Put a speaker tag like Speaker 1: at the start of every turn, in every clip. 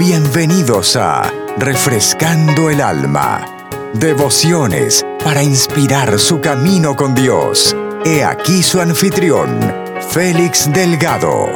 Speaker 1: Bienvenidos a Refrescando el Alma. Devociones para inspirar su camino con Dios. He aquí su anfitrión, Félix Delgado.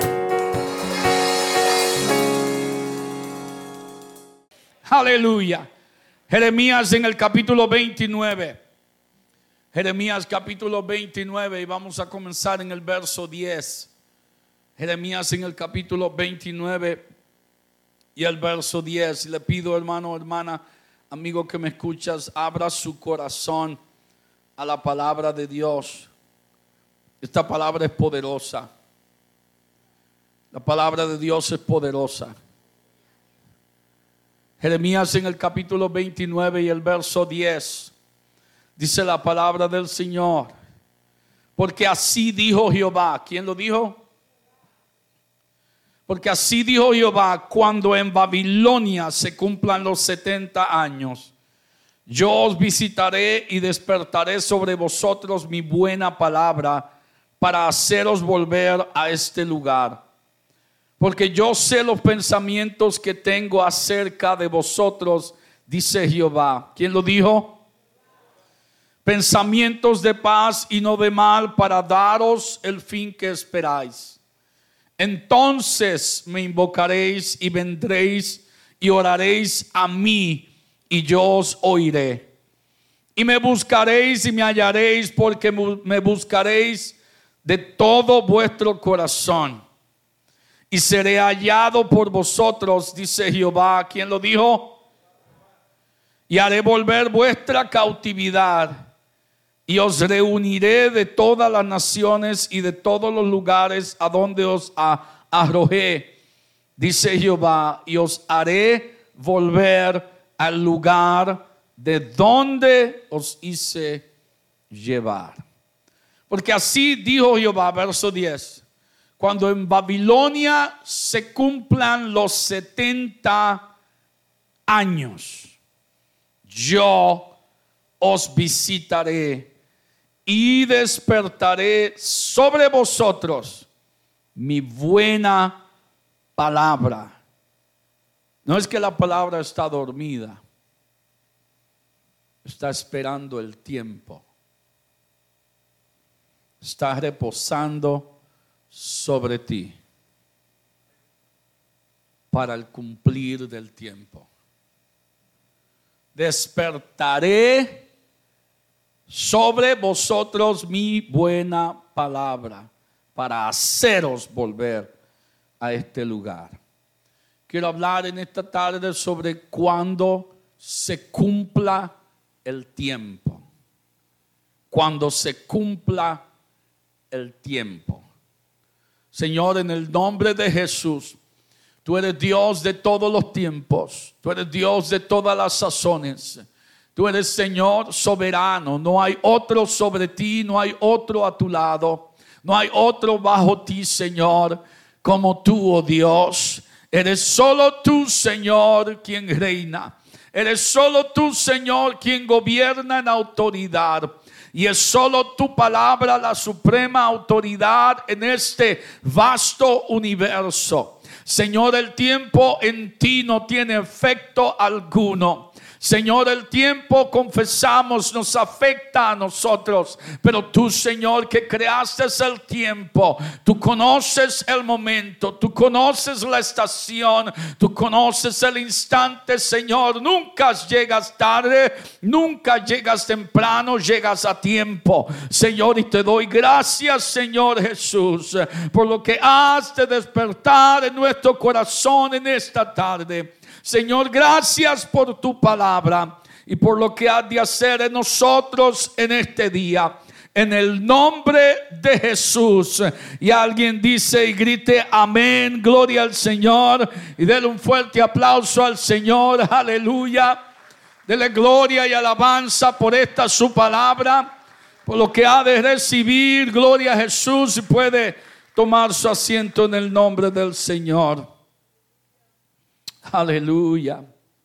Speaker 2: Aleluya. Jeremías en el capítulo 29. Jeremías capítulo 29 y vamos a comenzar en el verso 10. Jeremías en el capítulo 29 y el verso 10. Le pido, hermano, hermana, amigo que me escuchas, abra su corazón a la palabra de Dios. Esta palabra es poderosa. La palabra de Dios es poderosa. Jeremías en el capítulo 29 y el verso 10. Dice la palabra del Señor. Porque así dijo Jehová. ¿Quién lo dijo? Porque así dijo Jehová: cuando en Babilonia se cumplan los 70 años, yo os visitaré y despertaré sobre vosotros mi buena palabra para haceros volver a este lugar. Porque yo sé los pensamientos que tengo acerca de vosotros, dice Jehová. ¿Quién lo dijo? Pensamientos de paz y no de mal, para daros el fin que esperáis. Entonces me invocaréis y vendréis y oraréis a mí, y yo os oiré. Y me buscaréis y me hallaréis, porque me buscaréis de todo vuestro corazón. Y seré hallado por vosotros, dice Jehová. ¿Quién lo dijo? Y haré volver vuestra cautividad. Y os reuniré de todas las naciones y de todos los lugares a donde os arrojé, dice Jehová, y os haré volver al lugar de donde os hice llevar. Porque así dijo Jehová, verso 10, cuando en Babilonia se cumplan los 70 años, yo os visitaré y despertaré sobre vosotros mi buena palabra. No es que la palabra está dormida, está esperando el tiempo, está reposando sobre ti para el cumplir del tiempo. Despertaré sobre vosotros mi buena palabra para haceros volver a este lugar. Quiero hablar en esta tarde sobre cuando se cumpla el tiempo. Cuando se cumpla el tiempo. Señor, en el nombre de Jesús, tú eres Dios de todos los tiempos. Tú eres Dios de todas las sazones. Tú eres Señor soberano. No hay otro sobre ti, no hay otro a tu lado. No hay otro bajo ti, Señor, como tú, oh Dios. Eres solo tú, Señor, quien reina. Eres solo tú, Señor, quien gobierna en autoridad. Y es solo tu palabra la suprema autoridad en este vasto universo. Señor, el tiempo en ti no tiene efecto alguno. Señor, el tiempo, confesamos, nos afecta a nosotros, pero tú, Señor, que creaste el tiempo, tú conoces el momento, tú conoces la estación, tú conoces el instante, Señor. Nunca llegas tarde, nunca llegas temprano, llegas a tiempo, Señor, y te doy gracias, Señor Jesús, por lo que has de despertar en nuestro corazón en esta tarde. Señor, gracias por tu palabra y por lo que has de hacer en nosotros en este día. En el nombre de Jesús. Y alguien dice y grite amén, gloria al Señor. Y dele un fuerte aplauso al Señor, aleluya. Dele gloria y alabanza por esta su palabra, por lo que ha de recibir. Gloria a Jesús. Y puede tomar su asiento en el nombre del Señor. Aleluya.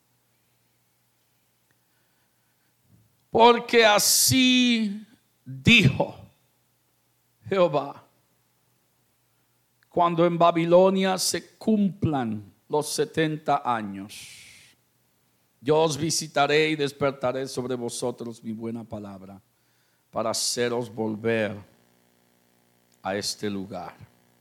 Speaker 2: Porque así dijo Jehová: cuando en Babilonia se cumplan los 70 años. Yo os visitaré y despertaré sobre vosotros mi buena palabra para haceros volver a este lugar.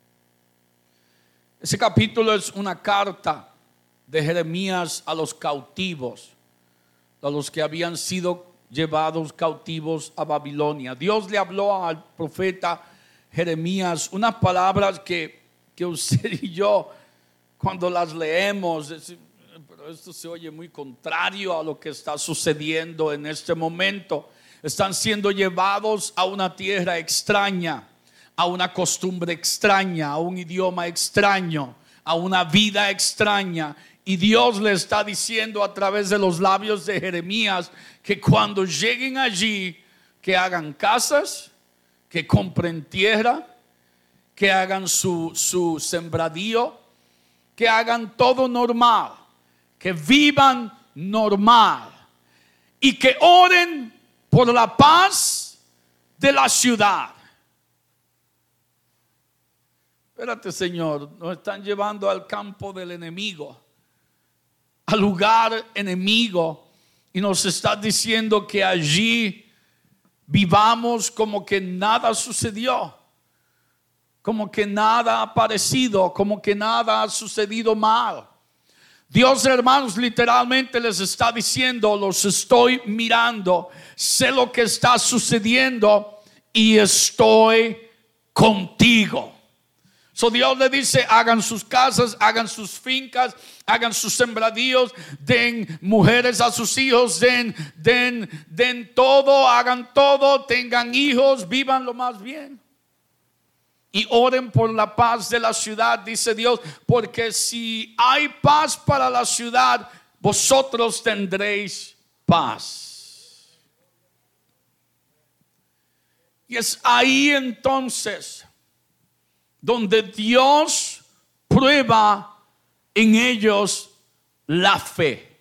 Speaker 2: Ese capítulo es una carta de Jeremías a los cautivos, a los que habían sido llevados cautivos a Babilonia. Dios le habló al profeta Jeremías unas palabras que usted y yo, cuando las leemos, pero esto se oye muy contrario a lo que está sucediendo en este momento. Están siendo llevados a una tierra extraña, a una costumbre extraña, a un idioma extraño, a una vida extraña. Y Dios le está diciendo a través de los labios de Jeremías que cuando lleguen allí, que hagan casas, que compren tierra, que hagan su sembradío, que hagan todo normal, que vivan normal y que oren por la paz de la ciudad. Espérate, Señor, nos están llevando al campo del enemigo, al lugar enemigo, y nos está diciendo que allí vivamos como que nada sucedió, como que nada ha aparecido, como que nada ha sucedido mal. Dios, hermanos, literalmente les está diciendo: los estoy mirando, sé lo que está sucediendo y estoy contigo. So Dios le dice: hagan sus casas, hagan sus fincas, hagan sus sembradíos, den mujeres a sus hijos, den todo, hagan todo, tengan hijos, vivan lo más bien. Y oren por la paz de la ciudad, dice Dios, porque si hay paz para la ciudad, vosotros tendréis paz. Y es ahí entonces donde Dios prueba en ellos la fe.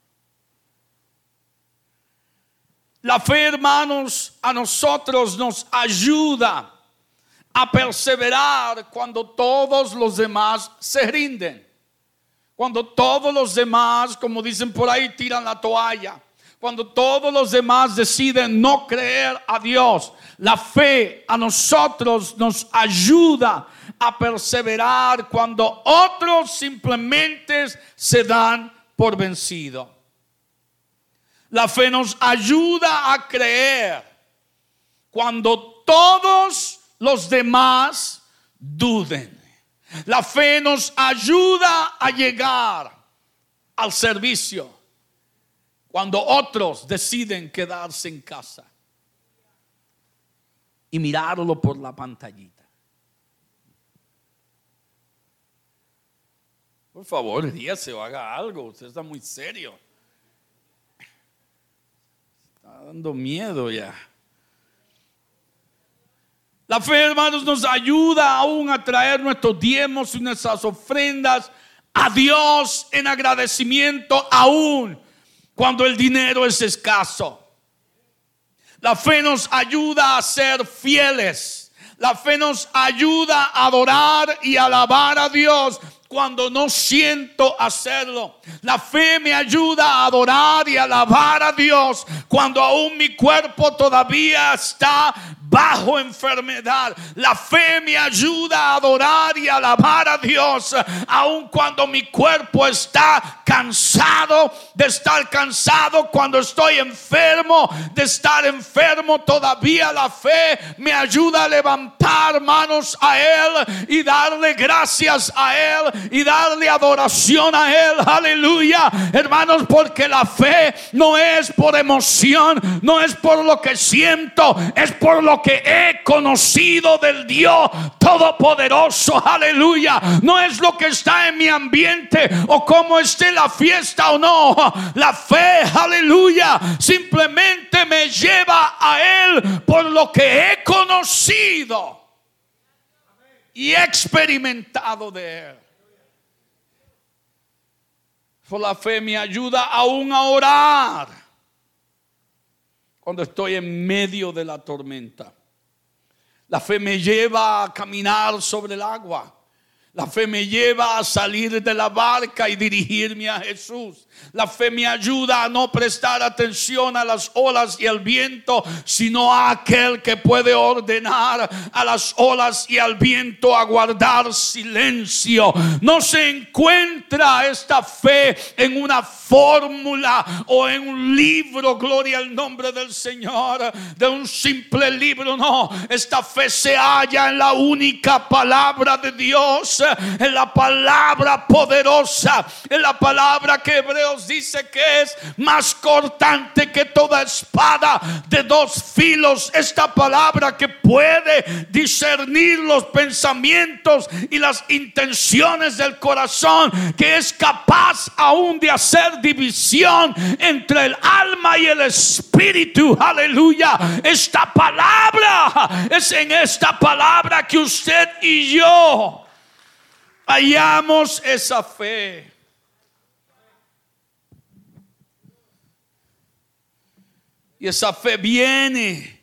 Speaker 2: La fe, hermanos, a nosotros nos ayuda a perseverar cuando todos los demás se rinden. Cuando todos los demás, como dicen por ahí, tiran la toalla. Cuando todos los demás deciden no creer a Dios. La fe a nosotros nos ayuda a perseverar cuando otros simplemente se dan por vencido. La fe nos ayuda a creer cuando todos los demás duden. La fe nos ayuda a llegar al servicio cuando otros deciden quedarse en casa y mirarlo por la pantallita. Por favor, ríase o haga algo. Usted está muy serio. Está dando miedo ya. La fe, hermanos, nos ayuda aún a traer nuestros diezmos y nuestras ofrendas a Dios en agradecimiento, aún cuando el dinero es escaso. La fe nos ayuda a ser fieles. La fe nos ayuda a adorar y alabar a Dios cuando no siento hacerlo. La fe me ayuda a adorar y alabar a Dios cuando aún mi cuerpo todavía está bajo enfermedad. La fe me ayuda a adorar y alabar a Dios aun cuando mi cuerpo está cansado de estar cansado, cuando estoy enfermo de estar enfermo. Todavía la fe me ayuda a levantar manos a Él y darle gracias a Él y darle adoración a Él. Aleluya, hermanos, porque la fe no es por emoción, no es por lo que siento, es por lo que he conocido del Dios Todopoderoso. Aleluya, no es lo que está en mi ambiente o cómo esté la fiesta o no. La fe, aleluya, simplemente me lleva a Él por lo que he conocido y experimentado de Él. Por la fe me ayuda aún a orar cuando estoy en medio de la tormenta. La fe me lleva a caminar sobre el agua. La fe me lleva a salir de la barca y dirigirme a Jesús. La fe me ayuda a no prestar atención a las olas y al viento, sino a aquel que puede ordenar a las olas y al viento a guardar silencio. No se encuentra esta fe en una fórmula o en un libro, gloria al nombre del Señor, de un simple libro. No, esta fe se halla en la única palabra de Dios, en la palabra poderosa, en la palabra que Hebreos dice que es más cortante que toda espada de dos filos. Esta palabra que puede discernir los pensamientos y las intenciones del corazón, que es capaz aún de hacer división entre el alma y el espíritu. Aleluya. Esta palabra, es en esta palabra que usted y yo hallamos esa fe. Y esa fe viene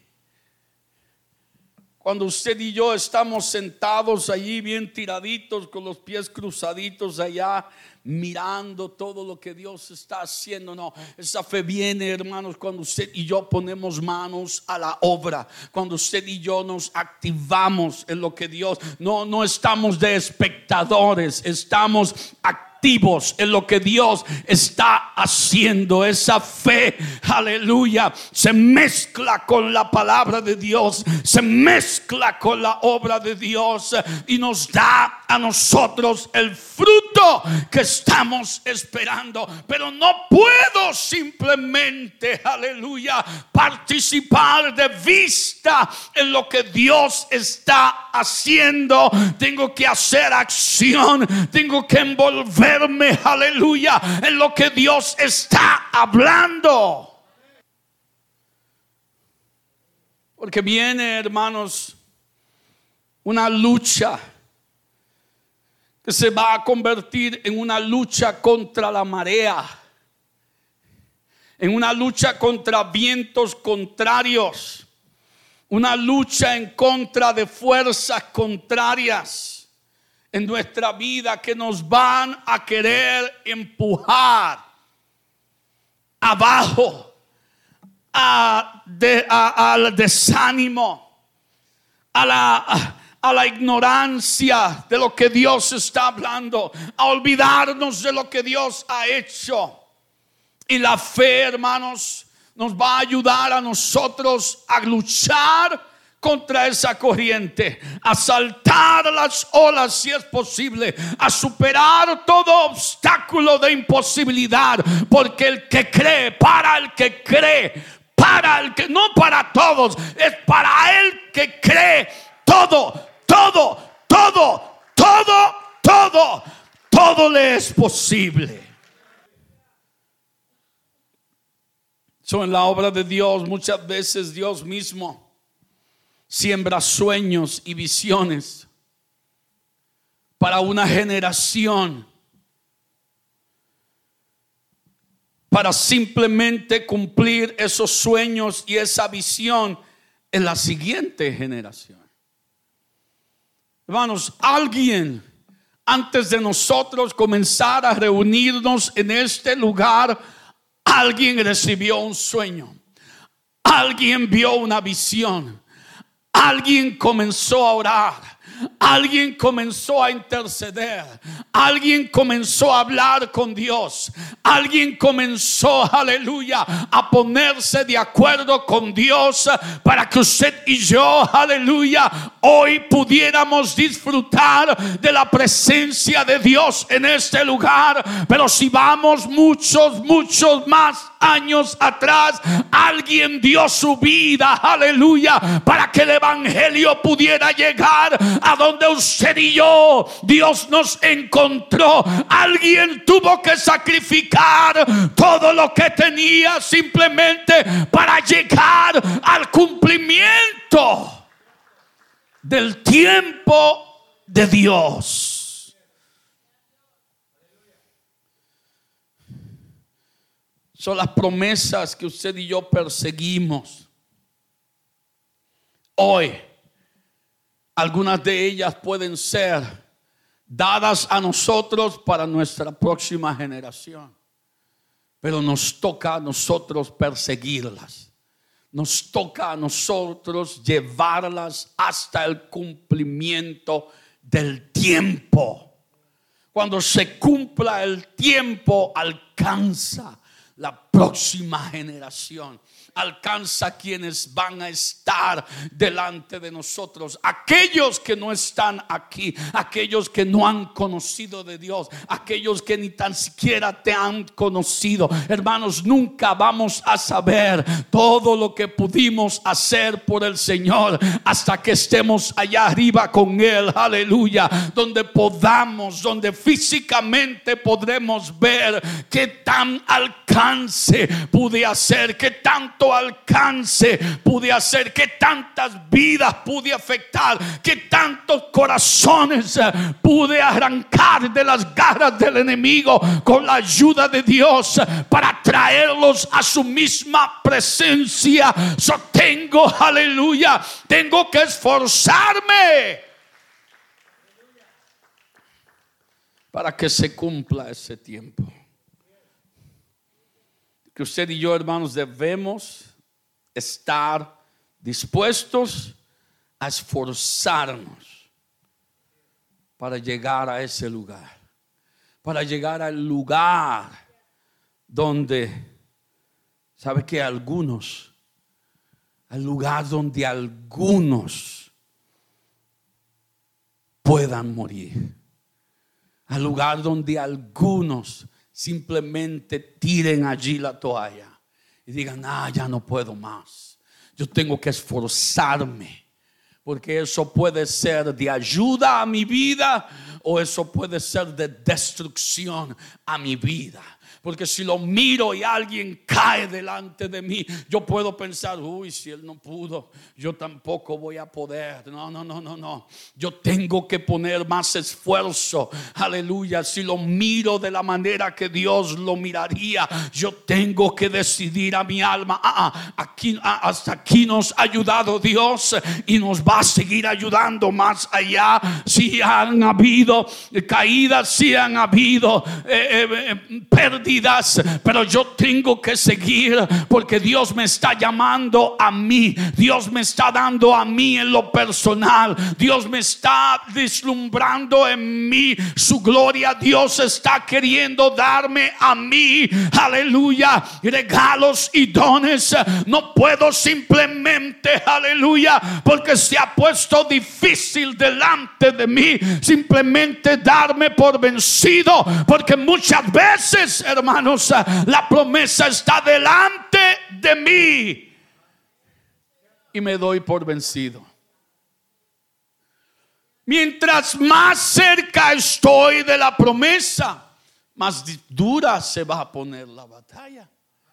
Speaker 2: cuando usted y yo estamos sentados allí bien tiraditos, con los pies cruzaditos allá, mirando todo lo que Dios está haciendo. No, esa fe viene, hermanos, cuando usted y yo ponemos manos a la obra, cuando usted y yo nos activamos en lo que Dios, no estamos de espectadores, estamos activos en lo que Dios está haciendo. Esa fe, aleluya, se mezcla con la palabra de Dios, se mezcla con la obra de Dios y nos da a nosotros el fruto que estamos esperando. Pero no puedo simplemente, aleluya, participar de vista en lo que Dios está haciendo. Tengo que hacer acción, tengo que envolverme, aleluya, en lo que Dios está hablando. Porque viene, hermanos, una lucha que se va a convertir en una lucha contra la marea, en una lucha contra vientos contrarios, una lucha en contra de fuerzas contrarias en nuestra vida que nos van a querer empujar abajo, al desánimo, a la ignorancia de lo que Dios está hablando, a olvidarnos de lo que Dios ha hecho. Y la fe, hermanos, nos va a ayudar a nosotros a luchar contra esa corriente, a saltar las olas si es posible, a superar todo obstáculo de imposibilidad, porque el que cree, para el que cree, para el que, no para todos, es para el que cree, todo le es posible. En la obra de Dios, muchas veces Dios mismo siembra sueños y visiones para una generación, para simplemente cumplir esos sueños y esa visión en la siguiente generación. Hermanos, alguien antes de nosotros comenzar a reunirnos en este lugar, alguien recibió un sueño, alguien vio una visión, alguien comenzó a orar, alguien comenzó a interceder, alguien comenzó a hablar con Dios, alguien comenzó, aleluya, a ponerse de acuerdo con Dios para que usted y yo, aleluya, hoy pudiéramos disfrutar de la presencia de Dios en este lugar. Pero si vamos muchos más años atrás, alguien dio su vida, aleluya, para que el evangelio pudiera llegar a donde usted y yo. Dios nos encontró. Alguien tuvo que sacrificar todo lo que tenía simplemente para llegar al cumplimiento del tiempo de Dios. Son las promesas que usted y yo perseguimos. Hoy, algunas de ellas pueden ser dadas a nosotros para nuestra próxima generación. Pero nos toca a nosotros perseguirlas. Nos toca a nosotros llevarlas hasta el cumplimiento del tiempo. Cuando se cumpla el tiempo, alcanza la próxima generación. Alcanza quienes van a estar delante de nosotros. Aquellos que no están aquí, aquellos que no han conocido de Dios, aquellos que ni tan siquiera te han conocido. Hermanos, nunca vamos a saber todo lo que pudimos hacer por el Señor hasta que estemos allá arriba con Él. Aleluya. Donde podamos, donde físicamente podremos ver qué tan alcance pude hacer, qué tanto alcance pude hacer, qué tantas vidas pude afectar, qué tantos corazones pude arrancar de las garras del enemigo con la ayuda de Dios para traerlos a su misma presencia. Tengo que esforzarme para que se cumpla ese tiempo. Que usted y yo, hermanos, debemos estar dispuestos a esforzarnos para llegar a ese lugar. Para llegar al lugar donde, ¿sabe qué? Al lugar donde algunos puedan morir. Al lugar donde algunos simplemente tiren allí la toalla y digan: ya no puedo más, yo tengo que esforzarme, porque eso puede ser de ayuda a mi vida o eso puede ser de destrucción a mi vida. Porque si lo miro y alguien cae delante de mí, yo puedo pensar: si él no pudo, yo tampoco voy a poder. No. Yo tengo que poner más esfuerzo. Aleluya. Si lo miro de la manera que Dios lo miraría, yo tengo que decidir a mi alma: hasta aquí nos ha ayudado Dios y nos va a seguir ayudando más allá. Si han habido caídas, si han habido pérdidas, pero yo tengo que seguir, porque Dios me está llamando a mí. Dios me está dando a mí en lo personal. Dios me está vislumbrando en mí su gloria. Dios está queriendo darme a mí, aleluya, regalos y dones. No puedo simplemente, aleluya, porque se ha puesto difícil delante de mí, simplemente darme por vencido, porque muchas veces, hermanos, la promesa está delante de mí y me doy por vencido. Mientras más cerca estoy de la promesa, más dura se va a poner la batalla.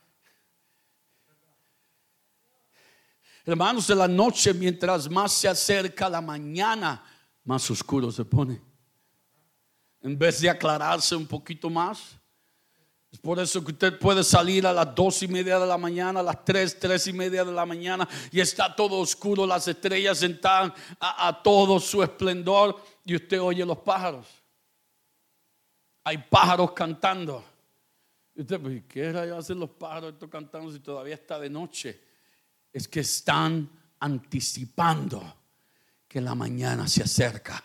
Speaker 2: Hermanos, de la noche, mientras más se acerca la mañana, más oscuro se pone, en vez de aclararse un poquito más. Es por eso que usted puede salir a las 2:30 de la mañana, a las 3:30 de la mañana, y está todo oscuro, las estrellas están a todo su esplendor, y usted oye los pájaros. Hay pájaros cantando. Y usted, ¿qué hacen los pájaros estos cantando si todavía está de noche? Es que están anticipando que la mañana se acerca.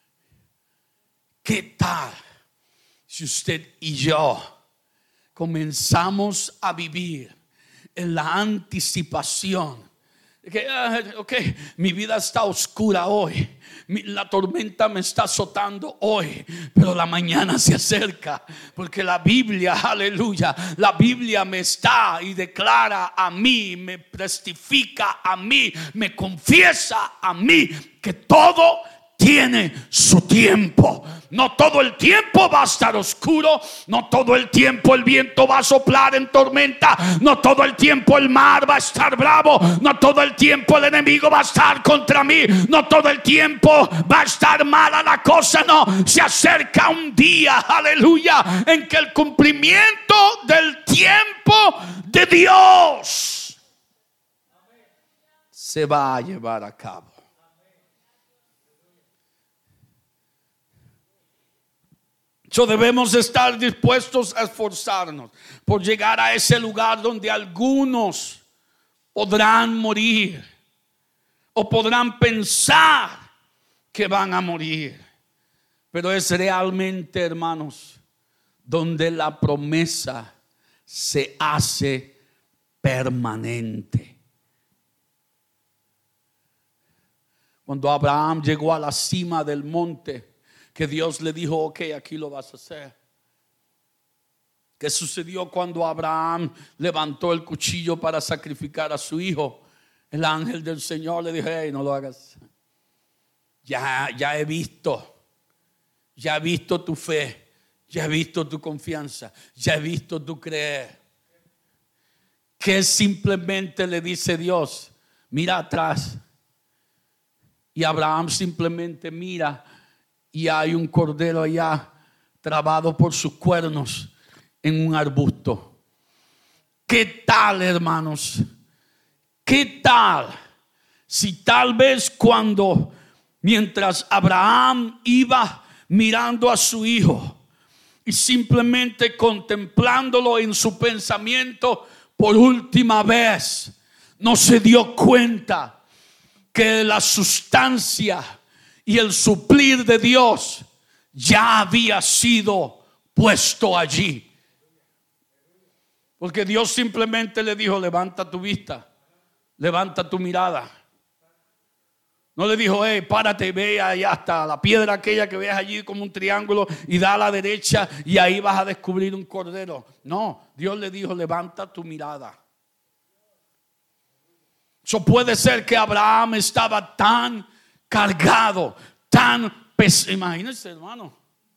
Speaker 2: ¿Qué tal si usted y yo comenzamos a vivir en la anticipación? Que mi vida está oscura hoy, la tormenta me está azotando hoy, pero la mañana se acerca, porque la Biblia, aleluya, la Biblia me está y declara a mí, me testifica a mí, me confiesa a mí que todo tiene su tiempo. No todo el tiempo va a estar oscuro. No todo el tiempo el viento va a soplar en tormenta. No todo el tiempo el mar va a estar bravo. No todo el tiempo el enemigo va a estar contra mí. No todo el tiempo va a estar mala la cosa. No, se acerca un día, aleluya, en que el cumplimiento del tiempo de Dios se va a llevar a cabo. Debemos estar dispuestos a esforzarnos por llegar a ese lugar donde algunos podrán morir o podrán pensar que van a morir, pero es realmente, hermanos, donde la promesa se hace permanente. Cuando Abraham llegó a la cima del monte, que Dios le dijo: ok, aquí lo vas a hacer. ¿Qué sucedió cuando Abraham levantó el cuchillo para sacrificar a su hijo? El ángel del Señor le dijo: hey, no lo hagas. Ya he visto tu fe, ya he visto tu confianza, ya he visto tu creer. Que simplemente le dice Dios: mira atrás. Y Abraham simplemente mira y hay un cordero allá trabado por sus cuernos en un arbusto. ¿Qué tal, hermanos? ¿Qué tal si tal vez mientras Abraham iba mirando a su hijo y simplemente contemplándolo en su pensamiento por última vez, no se dio cuenta que la sustancia y el suplir de Dios ya había sido puesto allí? Porque Dios simplemente le dijo: levanta tu vista, levanta tu mirada. No le dijo: hey, párate, ve allá hasta la piedra aquella que ves allí como un triángulo y da a la derecha y ahí vas a descubrir un cordero. No, Dios le dijo: levanta tu mirada. Puede ser que Abraham estaba tan cargado, tan pesado. Imagínense, hermano.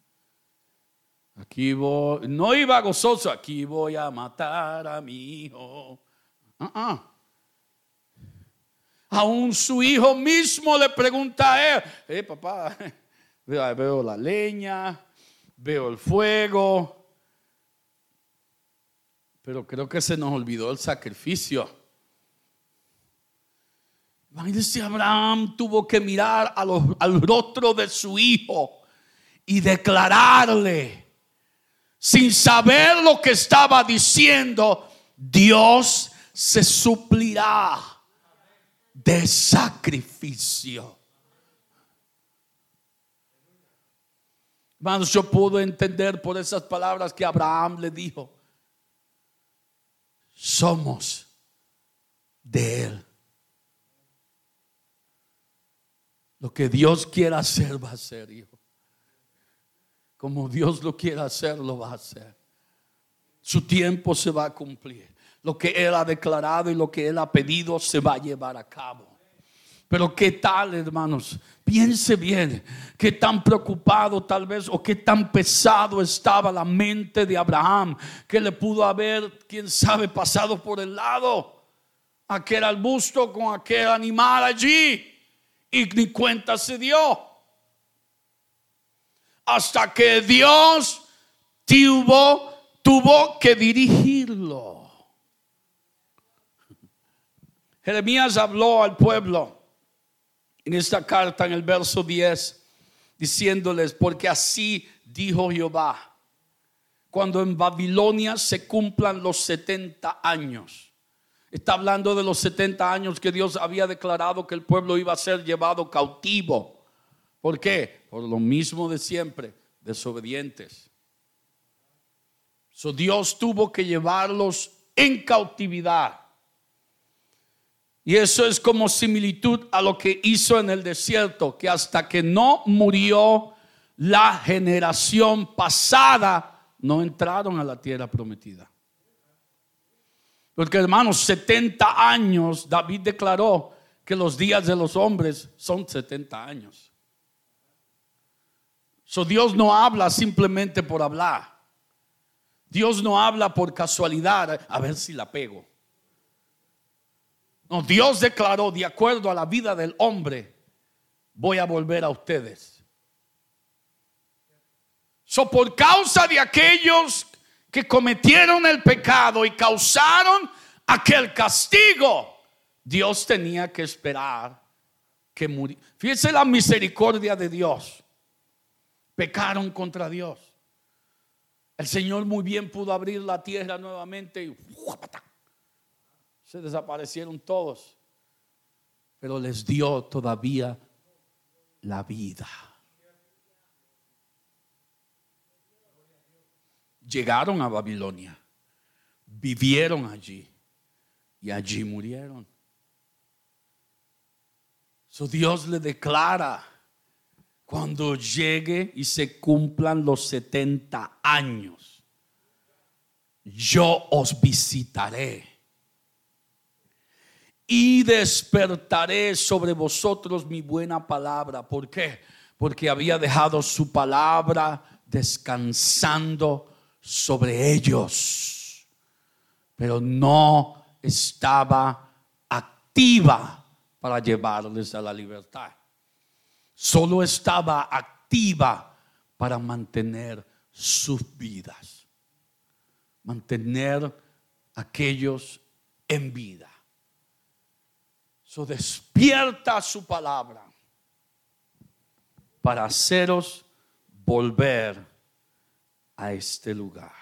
Speaker 2: Aquí voy, no iba gozoso: aquí voy a matar a mi hijo. Aún su hijo mismo le pregunta a él: hey, papá, veo la leña, veo el fuego, pero creo que se nos olvidó el sacrificio. Imagínense, Abraham tuvo que mirar al rostro de su hijo y declararle, sin saber lo que estaba diciendo: Dios se suplirá de sacrificio. Hermanos, yo puedo entender por esas palabras que Abraham le dijo: somos de él. Lo que Dios quiera hacer, va a hacer, hijo. Como Dios lo quiera hacer, lo va a hacer. Su tiempo se va a cumplir. Lo que Él ha declarado y lo que Él ha pedido se va a llevar a cabo. Pero qué tal, hermanos, piense bien, qué tan preocupado tal vez o qué tan pesado estaba la mente de Abraham, que le pudo haber, quién sabe, pasado por el lado aquel arbusto con aquel animal allí y ni cuenta se dio, hasta que Dios tuvo que dirigirlo. Jeremías habló al pueblo en esta carta, en el verso 10, diciéndoles: porque así dijo Jehová, cuando en Babilonia se cumplan los 70 años. Está hablando de los 70 años que Dios había declarado que el pueblo iba a ser llevado cautivo. ¿Por qué? Por lo mismo de siempre, desobedientes. Dios tuvo que llevarlos en cautividad. Y eso es como similitud a lo que hizo en el desierto, que hasta que no murió la generación pasada, no entraron a la tierra prometida. Porque, hermanos, 70 años, David declaró que los días de los hombres son 70 años. Dios no habla simplemente por hablar. Dios no habla por casualidad, a ver si la pego. No, Dios declaró: de acuerdo a la vida del hombre, voy a volver a ustedes. Por causa de aquellos que cometieron el pecado y causaron aquel castigo, Dios tenía que esperar que muriera. Fíjense la misericordia de Dios. Pecaron contra Dios. El Señor muy bien pudo abrir la tierra nuevamente y se desaparecieron todos. Pero les dio todavía la vida. Llegaron a Babilonia, vivieron allí y allí murieron. So Dios le declara: cuando llegue y se cumplan los 70 años, yo os visitaré y despertaré sobre vosotros mi buena palabra. ¿Por qué? Porque había dejado su palabra descansando sobre ellos, pero no estaba activa para llevarles a la libertad. Solo estaba activa para mantener sus vidas, mantener a aquellos en vida. So despierta su palabra para haceros volver a este lugar.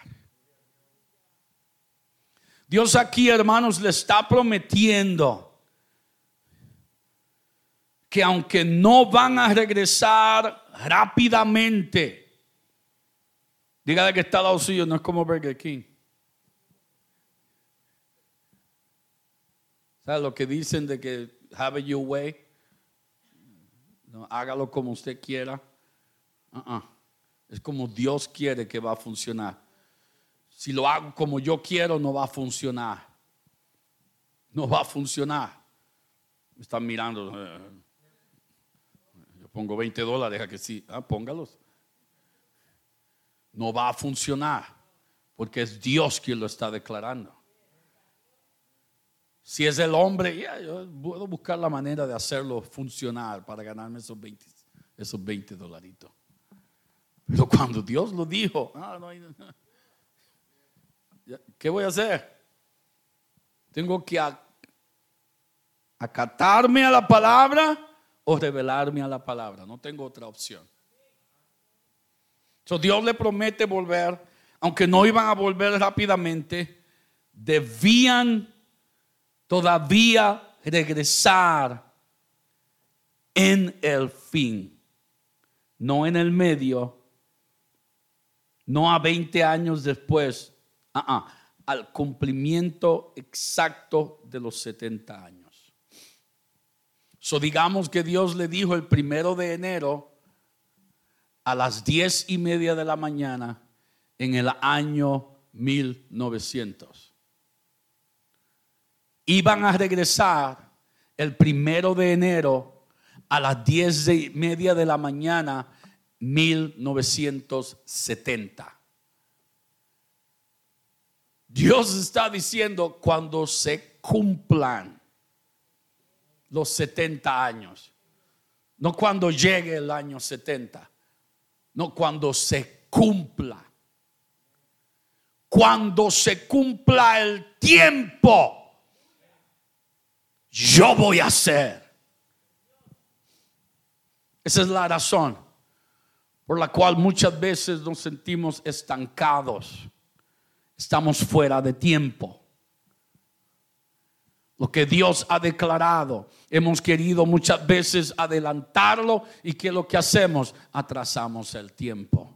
Speaker 2: Dios aquí, hermanos, le está prometiendo que aunque no van a regresar rápidamente, dígale que está al lado suyo, no es como Burger King. ¿Sabe lo que dicen de que have it your way? No, hágalo como usted quiera. Es como Dios quiere que va a funcionar. Si lo hago como yo quiero, no va a funcionar. No va a funcionar. Me están mirando. Yo pongo $20, ¿a que sí? Póngalos. No va a funcionar, porque es Dios quien lo está declarando. Si es el hombre, yo puedo buscar la manera de hacerlo funcionar para ganarme esos $20. Pero cuando Dios lo dijo, ¿qué voy a hacer? Tengo que acatarme a la palabra o revelarme a la palabra. No tengo otra opción. So Dios le promete volver, aunque no iban a volver rápidamente, debían todavía regresar en el fin, no en el medio, no a 20 años después, al cumplimiento exacto de los 70 años. So digamos que Dios le dijo el 1 de enero a las 10:30 de la mañana en el año 1900. Iban a regresar el 1 de enero a las 10:30 de la mañana 1970. Dios está diciendo cuando se cumplan los 70 años, no cuando llegue el año 70, no, cuando se cumpla. Cuando se cumpla el tiempo, yo voy a hacer. Esa es la razón por la cual muchas veces nos sentimos estancados. Estamos fuera de tiempo. Lo que Dios ha declarado, hemos querido muchas veces adelantarlo, y ¿qué es lo que hacemos? Atrasamos el tiempo.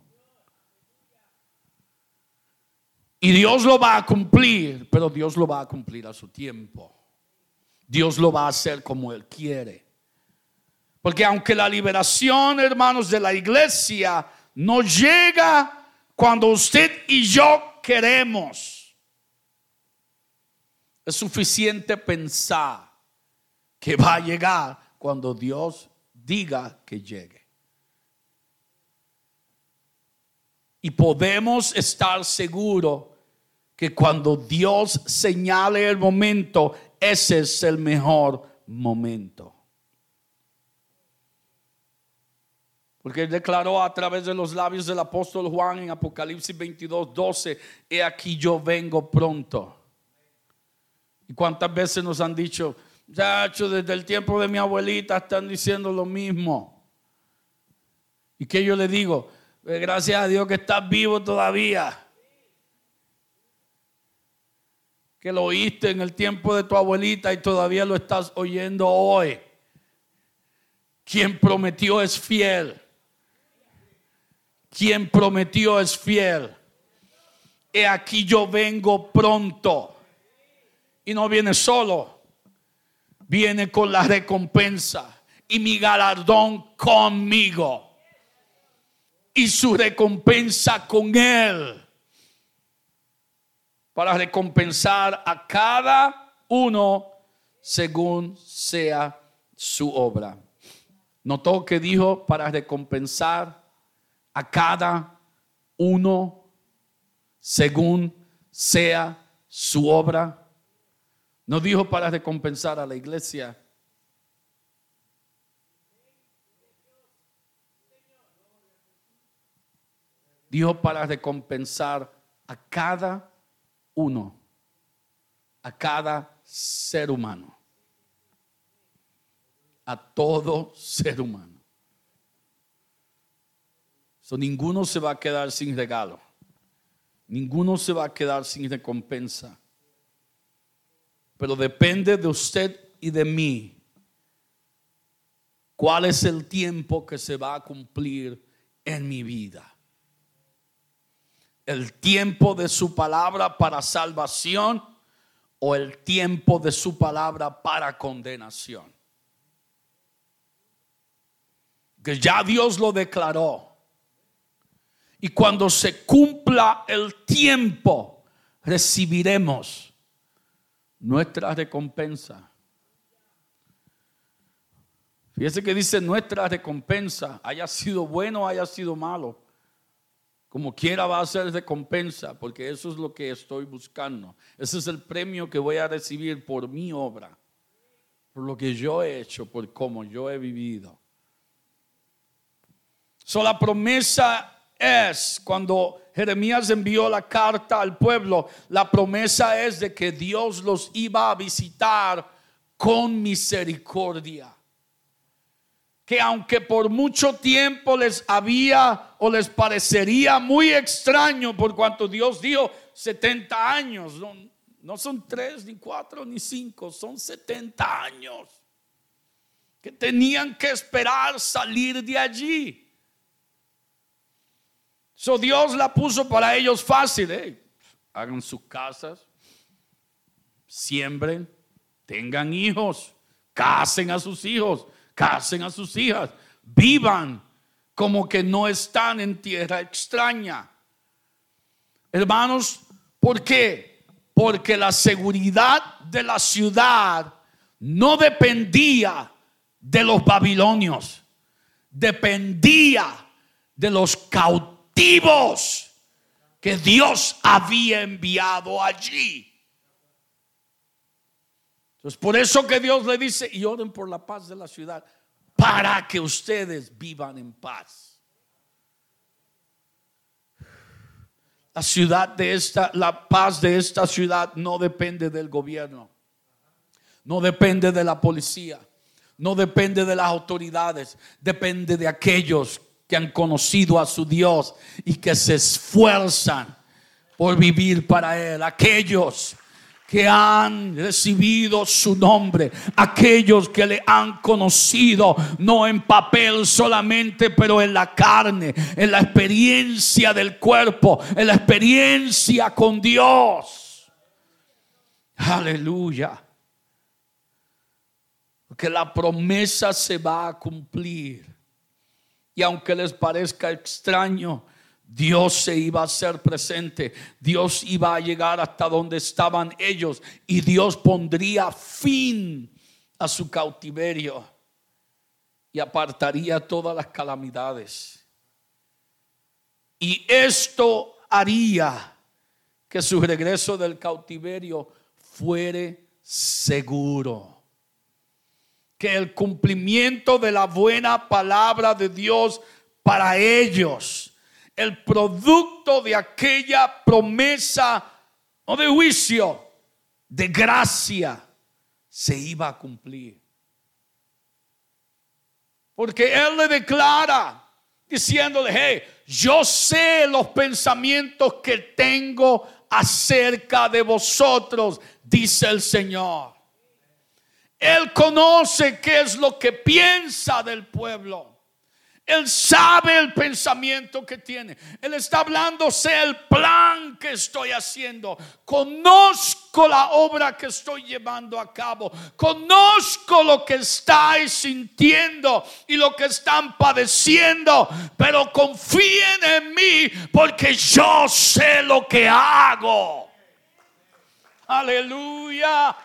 Speaker 2: Y Dios lo va a cumplir, pero Dios lo va a cumplir a su tiempo. Dios lo va a hacer como Él quiere. Porque aunque la liberación, hermanos, de la iglesia no llega cuando usted y yo queremos, es suficiente pensar que va a llegar cuando Dios diga que llegue. Y podemos estar seguros que cuando Dios señale el momento, ese es el mejor momento. Porque Él declaró a través de los labios del apóstol Juan en Apocalipsis 22:12: he aquí yo vengo pronto. ¿Y cuántas veces nos han dicho, muchachos, desde el tiempo de mi abuelita están diciendo lo mismo? ¿Y qué yo le digo? Gracias a Dios que estás vivo todavía. que lo oíste en el tiempo de tu abuelita y todavía lo estás oyendo hoy. Quien prometió es fiel. Quien prometió es fiel. He aquí yo vengo pronto. Y no viene solo, viene con la recompensa y mi galardón conmigo y su recompensa con él, para recompensar a cada uno según sea su obra. Notó que dijo para recompensar a cada uno según sea su obra. No dijo para recompensar a la iglesia. Dijo para recompensar a cada uno, a cada ser humano, a todo ser humano. Ninguno se va a quedar sin regalo. Ninguno se va a quedar sin recompensa. Pero depende de usted y de mí cuál es el tiempo que se va a cumplir en mi vida. El tiempo de su palabra para salvación o el tiempo de su palabra para condenación. Que ya Dios lo declaró. Y cuando se cumpla el tiempo, recibiremos nuestra recompensa. Fíjese que dice nuestra recompensa, haya sido bueno o haya sido malo. Como quiera va a ser recompensa, porque eso es lo que estoy buscando. Ese es el premio que voy a recibir por mi obra, por lo que yo he hecho, por cómo yo he vivido. La promesa es, cuando Jeremías envió la carta al pueblo, la promesa es de que Dios los iba a visitar con misericordia. Que aunque por mucho tiempo les había o les parecería muy extraño, por cuanto Dios dijo 70 años, no son 3, ni 4, ni 5, son 70 años que tenían que esperar salir de allí. Dios la puso para ellos fácil. Hagan sus casas, siembren, tengan hijos, casen a sus hijos, casen a sus hijas, vivan como que no están en tierra extraña. Hermanos, ¿por qué? Porque la seguridad de la ciudad no dependía de los babilonios, dependía de los cautivos que Dios había enviado allí. Entonces, por eso que Dios le dice: y oren por la paz de la ciudad, para que ustedes vivan en paz. La paz de esta ciudad no depende del gobierno, no depende de la policía, no depende de las autoridades, depende de aquellos que han conocido a su Dios y que se esfuerzan por vivir para Él. Aquellos que han recibido su nombre, aquellos que le han conocido, no en papel solamente, pero en la carne, en la experiencia del cuerpo, en la experiencia con Dios. Aleluya. Porque la promesa se va a cumplir. Y aunque les parezca extraño, Dios se iba a hacer presente. Dios iba a llegar hasta donde estaban ellos y Dios pondría fin a su cautiverio y apartaría todas las calamidades. Y esto haría que su regreso del cautiverio fuere seguro. Que el cumplimiento de la buena palabra de Dios para ellos, el producto de aquella promesa, no de juicio, de gracia, se iba a cumplir. Porque Él le declara, diciéndole: hey, yo sé los pensamientos que tengo acerca de vosotros, dice el Señor. Él conoce qué es lo que piensa del pueblo. Él sabe el pensamiento que tiene. Él está hablando, sé el plan que estoy haciendo. Conozco la obra que estoy llevando a cabo. Conozco lo que estáis sintiendo y lo que están padeciendo. Pero confíen en mí porque yo sé lo que hago. Aleluya.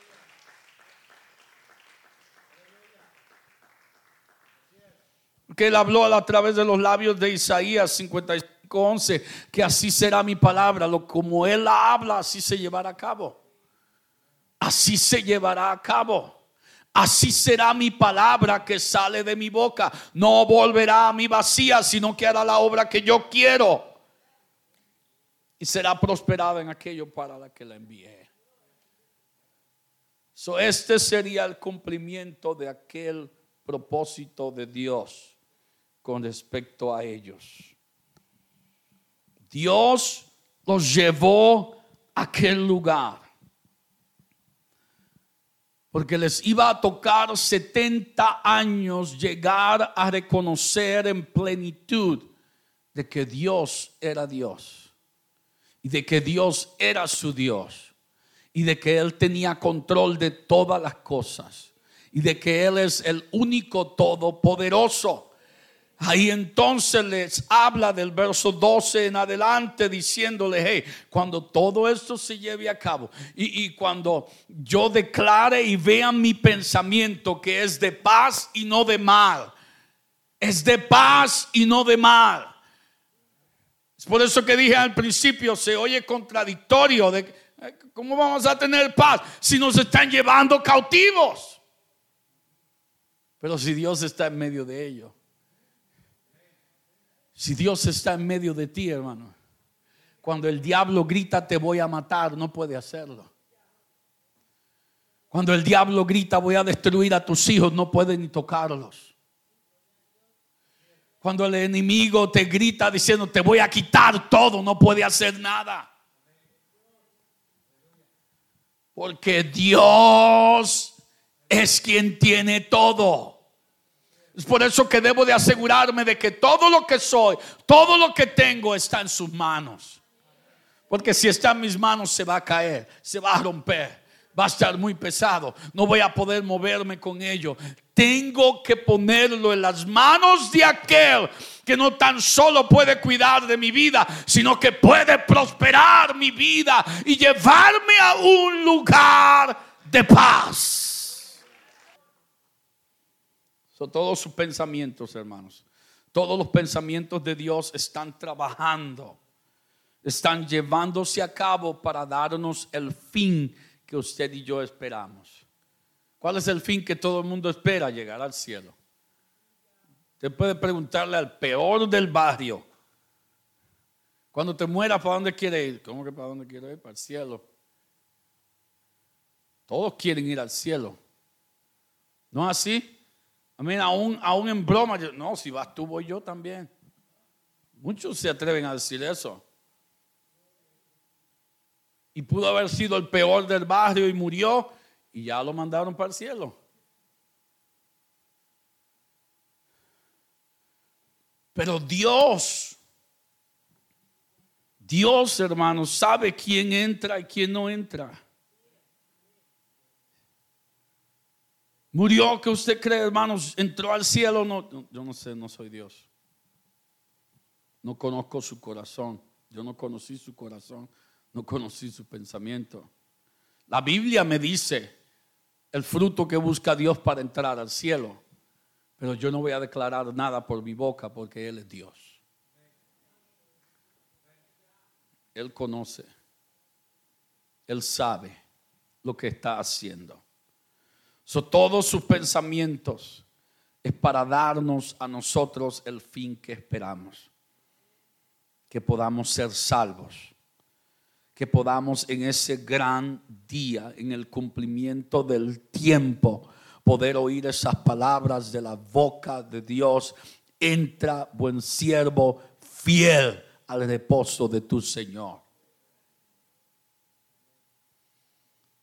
Speaker 2: Que él habló a través de los labios de Isaías 55:11, que así será mi palabra, como él la habla, así se llevará a cabo. Así se llevará a cabo. Así será mi palabra que sale de mi boca. No volverá a mí vacía, sino que hará la obra que yo quiero. Y será prosperada en aquello para la que la envié. Este sería el cumplimiento de aquel propósito de Dios con respecto a ellos. Dios los llevó a aquel lugar porque les iba a tocar 70 años llegar a reconocer en plenitud de que Dios era Dios y de que Dios era su Dios y de que Él tenía control de todas las cosas y de que Él es el único todopoderoso. Ahí entonces les habla del verso 12 en adelante, diciéndole: hey, cuando todo esto se lleve a cabo y cuando yo declare y vean mi pensamiento, que es de paz y no de mal, es de paz y no de mal. Es por eso que dije al principio, se oye contradictorio de cómo vamos a tener paz si nos están llevando cautivos. Pero si Dios está en medio de ellos. Si Dios está en medio de ti, hermano, cuando el diablo grita te voy a matar, no puede hacerlo. Cuando el diablo grita voy a destruir a tus hijos, no puede ni tocarlos. Cuando el enemigo te grita diciendo te voy a quitar todo, no puede hacer nada. Porque Dios es quien tiene todo. Es por eso que debo de asegurarme de que todo lo que soy, todo lo que tengo está en sus manos. Porque si está en mis manos se va a caer, se va a romper, va a estar muy pesado. No voy a poder moverme con ello. Tengo que ponerlo en las manos de aquel que no tan solo puede cuidar de mi vida, sino que puede prosperar mi vida y llevarme a un lugar de paz. Todos sus pensamientos, hermanos, todos los pensamientos de Dios están trabajando, están llevándose a cabo para darnos el fin que usted y yo esperamos. ¿Cuál es el fin que todo el mundo espera? Llegar al cielo. Usted puede preguntarle al peor del barrio: cuando te mueras, ¿para dónde quiere ir? ¿Cómo que para dónde quiero ir? Para el cielo. Todos quieren ir al cielo. ¿No es así? Aún en broma, no, si vas tú voy yo también. Muchos se atreven a decir eso. Y pudo haber sido el peor del barrio y murió y ya lo mandaron para el cielo. Pero Dios, hermanos, sabe quién entra y quién no entra. Murió, que usted cree, hermanos, entró al cielo. No, yo no sé, no soy Dios. No conozco su corazón. Yo no conocí su corazón. No conocí su pensamiento. La Biblia me dice el fruto que busca Dios para entrar al cielo. Pero yo no voy a declarar nada por mi boca porque Él es Dios. Él conoce. Él sabe lo que está haciendo. Todos sus pensamientos es para darnos a nosotros el fin que esperamos. Que podamos ser salvos. Que podamos en ese gran día, en el cumplimiento del tiempo, poder oír esas palabras de la boca de Dios: entra, buen siervo, fiel al reposo de tu Señor.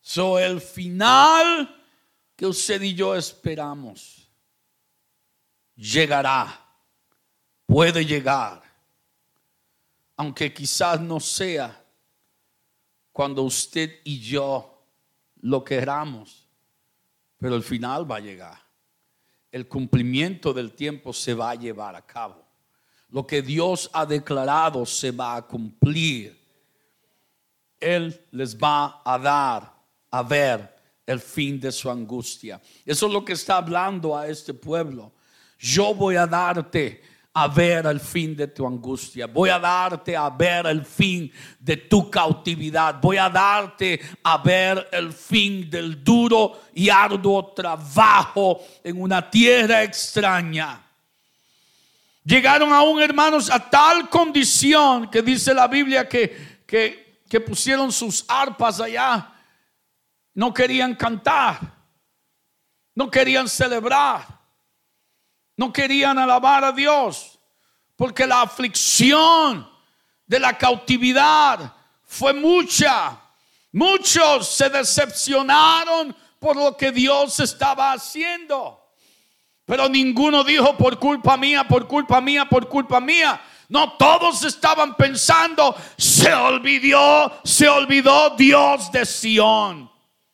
Speaker 2: El final que usted y yo esperamos llegará, puede llegar, aunque quizás no sea cuando usted y yo lo queramos, pero el final va a llegar. El cumplimiento del tiempo se va a llevar a cabo. Lo que Dios ha declarado se va a cumplir. Él les va a dar a ver el fin de su angustia. Eso es lo que está hablando a este pueblo. Yo voy a darte a ver el fin de tu angustia. Voy a darte a ver el fin de tu cautividad. Voy a darte a ver el fin del duro y arduo trabajo en una tierra extraña. Llegaron aún, hermanos, a tal condición que dice la Biblia que pusieron sus arpas allá. No querían cantar, no querían celebrar, no querían alabar a Dios, porque la aflicción de la cautividad fue mucha. Muchos se decepcionaron por lo que Dios estaba haciendo, pero ninguno dijo por culpa mía, por culpa mía, por culpa mía. No, todos estaban pensando, se olvidó Dios de Sión.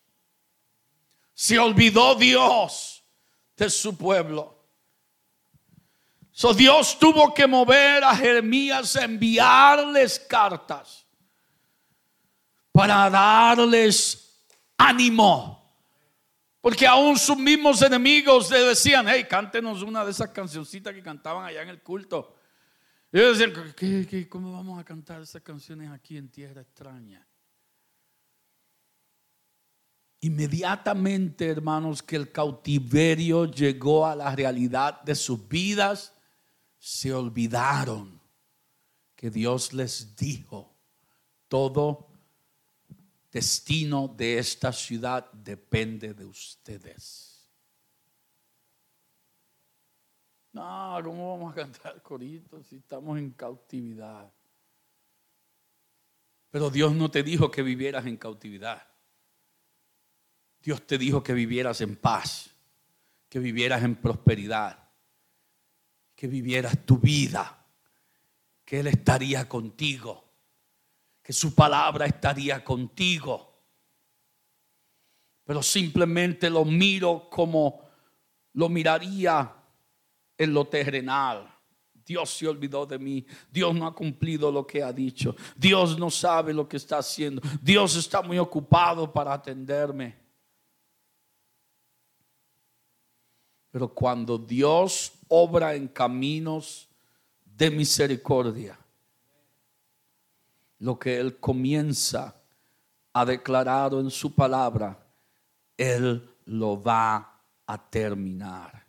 Speaker 2: Se olvidó Dios de su pueblo. Dios tuvo que mover a Jeremías a enviarles cartas para darles ánimo. Porque aún sus mismos enemigos le decían, hey, cántenos una de esas cancioncitas que cantaban allá en el culto. Y ellos decían, ¿cómo vamos a cantar esas canciones aquí en tierra extraña? Inmediatamente, hermanos, que el cautiverio llegó a la realidad de sus vidas, se olvidaron que Dios les dijo: todo destino de esta ciudad depende de ustedes. No, ¿cómo vamos a cantar coritos si estamos en cautividad? Pero Dios no te dijo que vivieras en cautividad. Dios te dijo que vivieras en paz, que vivieras en prosperidad, que vivieras tu vida, que Él estaría contigo, que su palabra estaría contigo. Pero simplemente lo miro como lo miraría en lo terrenal. Dios se olvidó de mí. Dios no ha cumplido lo que ha dicho. Dios no sabe lo que está haciendo. Dios está muy ocupado para atenderme. Pero cuando Dios obra en caminos de misericordia, lo que Él comienza a declarar en su palabra, Él lo va a terminar.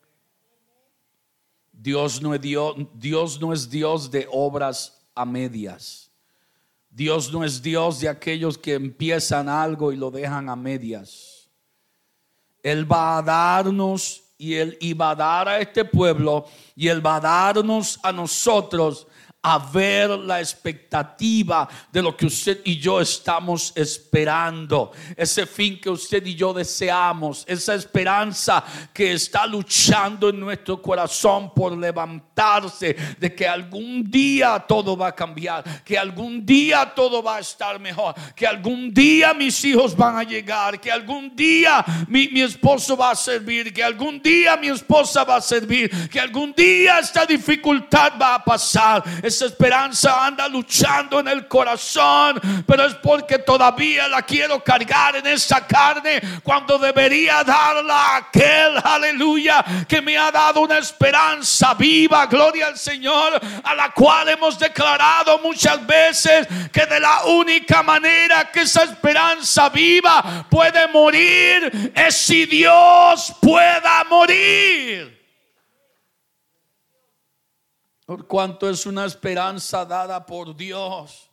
Speaker 2: Dios no es Dios de obras a medias. Dios no es Dios de aquellos que empiezan algo y lo dejan a medias. Él va a darnos, y Él iba a dar a este pueblo, y Él va a darnos a nosotros a ver la expectativa de lo que usted y yo estamos esperando, ese fin que usted y yo deseamos, esa esperanza que está luchando en nuestro corazón por levantarse, de que algún día todo va a cambiar, que algún día todo va a estar mejor, que algún día mis hijos van a llegar, que algún día mi esposo va a servir, que algún día mi esposa va a servir, que algún día esta dificultad va a pasar. Esa esperanza anda luchando en el corazón, pero es porque todavía la quiero cargar en esa carne, cuando debería darla a aquel, aleluya, que me ha dado una esperanza viva, gloria al Señor, a la cual hemos declarado muchas veces que de la única manera que esa esperanza viva puede morir es si Dios pueda morir. Por cuanto es una esperanza dada por Dios.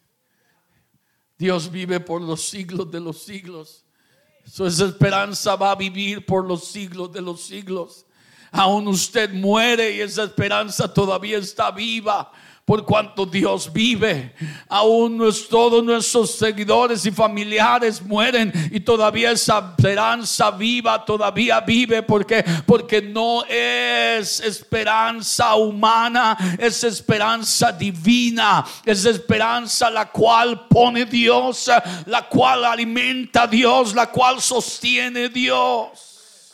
Speaker 2: Dios vive por los siglos de los siglos. Esa esperanza va a vivir por los siglos de los siglos. Aún usted muere y esa esperanza todavía está viva, Por cuanto Dios vive, aún todos nuestros seguidores y familiares mueren y todavía esa esperanza viva, todavía vive. Porque no es esperanza humana, es esperanza divina, es esperanza la cual pone Dios, la cual alimenta Dios, la cual sostiene Dios.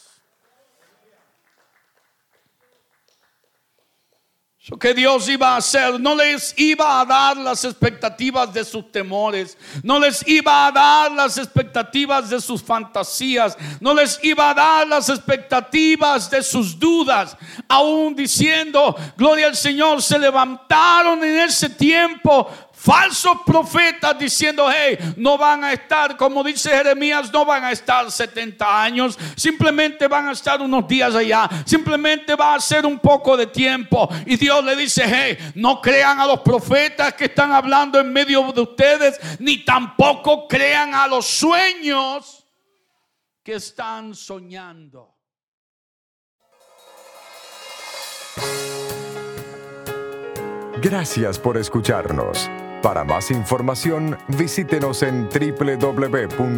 Speaker 2: Lo que Dios iba a hacer, no les iba a dar las expectativas de sus temores, no les iba a dar las expectativas de sus fantasías, no les iba a dar las expectativas de sus dudas, aún diciendo, gloria al Señor, se levantaron en ese tiempo falsos profetas diciendo, hey, no van a estar, como dice Jeremías, no van a estar 70 años, simplemente van a estar unos días allá, simplemente va a ser un poco de tiempo. Y Dios le dice, hey, no crean a los profetas que están hablando en medio de ustedes, ni tampoco crean a los sueños que están soñando.
Speaker 1: Gracias por escucharnos. Para más información, visítenos en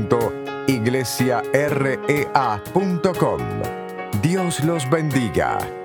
Speaker 1: www.iglesiarea.com. Dios los bendiga.